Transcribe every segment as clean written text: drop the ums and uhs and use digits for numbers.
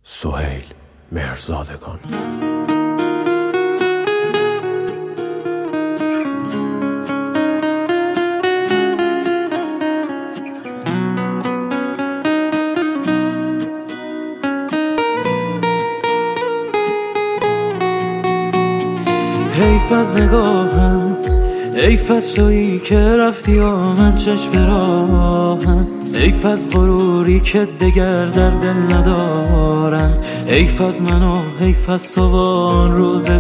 سهیل مهرزادگان. حیف از نگاهم، حیف از تویی که رفتی و من چشم راهم، حیف از غروری که دگر در دل ندارم، حیف از من و حیف از تو و آن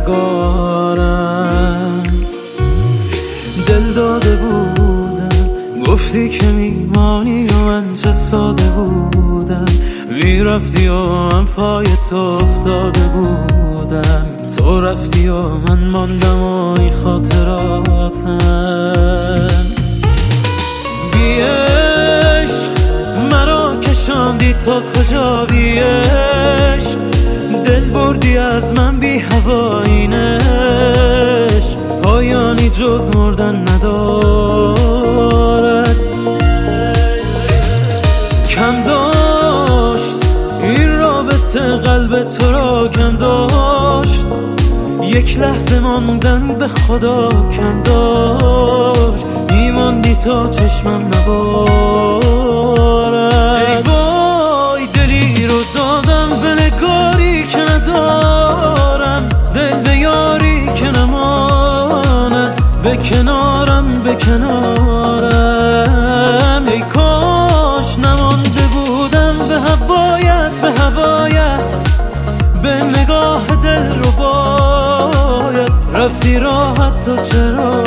روزگارم. دل داده بودم گفتی که میمانی و من چه ساده بودم، میرفتی و من پای تو افتاده بودم، تو رفتی و من ماندم و این خاطراتم. بی عشق مرا کشاندی تا کجا، بی عشق دل بردی از من، بی هوایینش پایانی جز مردن ندارد. کم داشت این رابطه قلب تو را، کم داشت یک لحظه ماندن به خدا، کم داشت میماندی تا چشمم نبارد. ای وای دلی رو دادم به نگاری که ندارم، دل به یاری که نماند به کنارم، به کنارم. ای کاش نمانده بودم به هوایت، به هوایت، به نگاه دل رو باید رفتی راحت تو چرا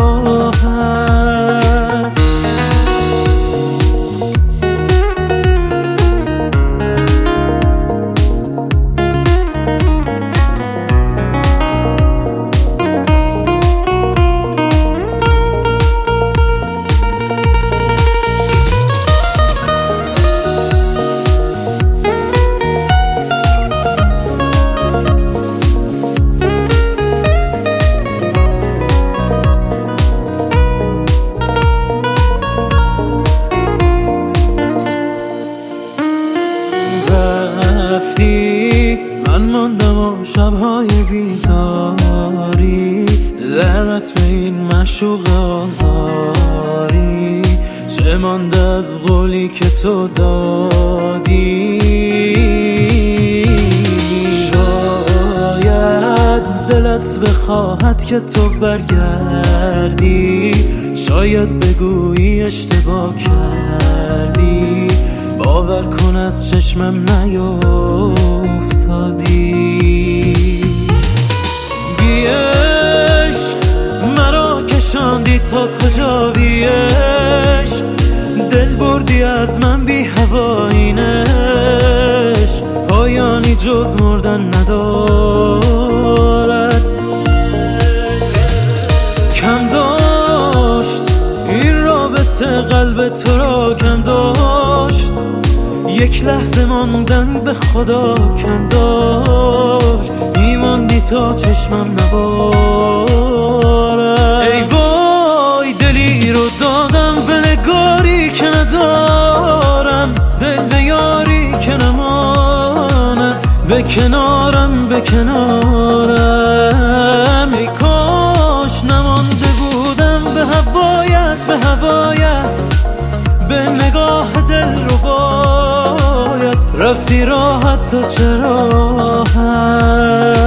رفتی، من ماندم و شبهای بیداری، لعنت به این معشوق آزاری، چه مانده از قولی که تو دادی. شاید دلت بخواهد که تو برگردی، شاید بگویی اشتباه کردی، باور کن از چشمم نیفتادی. بی عشق مرا کشاندی تا کجا، بی عشق دل بردی از من، بی هوایینش پایانی جز مردن ندارد. کم داشت این رابطه قلب تو را، کم داشت یک لحظه ماندن به خدا، کم داشت میماندی تا چشمم نبارد. ای وای دلی رو دادم به نگاری که ندارم، دل به یاری که نماند به کنارم، به کنارم. ای کاش نمانده بودم به هوایت، به هوایت، به نگاه دل رو باید رفتی راحت تو چرا